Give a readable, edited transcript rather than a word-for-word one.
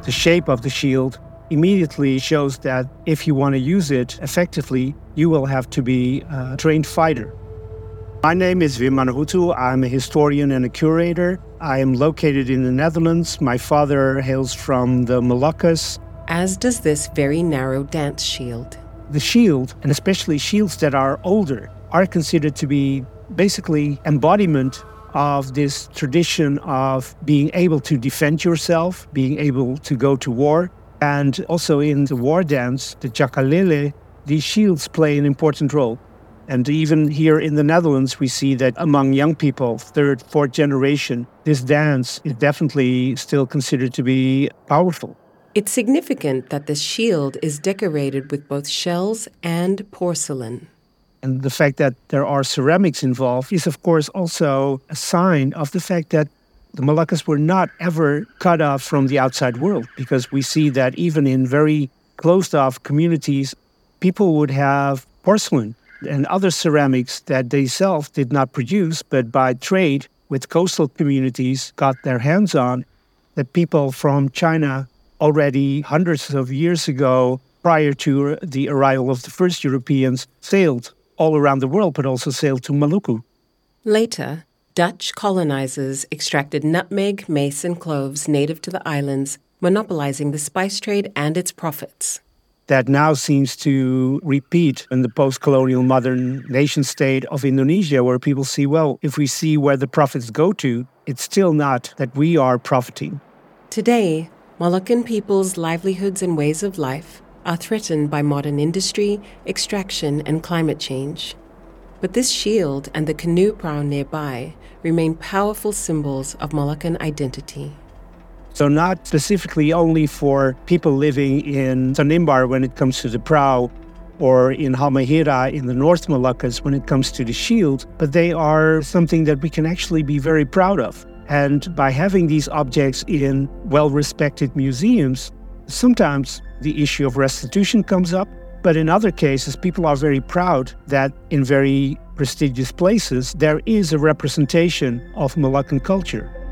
The shape of the shield immediately shows that if you want to use it effectively, you will have to be a trained fighter. My name is Wim Manhutu. I'm a historian and a curator. I am located in the Netherlands. My father hails from the Moluccas. As does this very narrow dance shield. The shield, and especially shields that are older, are considered to be basically embodiment of this tradition of being able to defend yourself, being able to go to war. And also in the war dance, the Tjakalele, these shields play an important role. And even here in the Netherlands, we see that among young people, third, fourth generation, this dance is definitely still considered to be powerful. It's significant that the shield is decorated with both shells and porcelain. And the fact that there are ceramics involved is, of course, also a sign of the fact that the Moluccas were not ever cut off from the outside world, because we see that even in very closed-off communities, people would have porcelain and other ceramics that they themselves did not produce, but by trade with coastal communities got their hands on, that people from China already hundreds of years ago, prior to the arrival of the first Europeans, sailed all around the world, but also sailed to Maluku. Later, Dutch colonizers extracted nutmeg, mace, and cloves native to the islands, monopolizing the spice trade and its profits. That now seems to repeat in the post-colonial modern nation-state of Indonesia, where people see, well, if we see where the profits go to, it's still not that we are profiting. Today, Moluccan people's livelihoods and ways of life are threatened by modern industry, extraction, and climate change. But this shield and the canoe prow nearby remain powerful symbols of Moluccan identity. So not specifically only for people living in Tanimbar when it comes to the prow, or in Halmahera in the North Moluccas when it comes to the shield, but they are something that we can actually be very proud of. And by having these objects in well-respected museums, sometimes the issue of restitution comes up, but in other cases, people are very proud that in very prestigious places, there is a representation of Moluccan culture.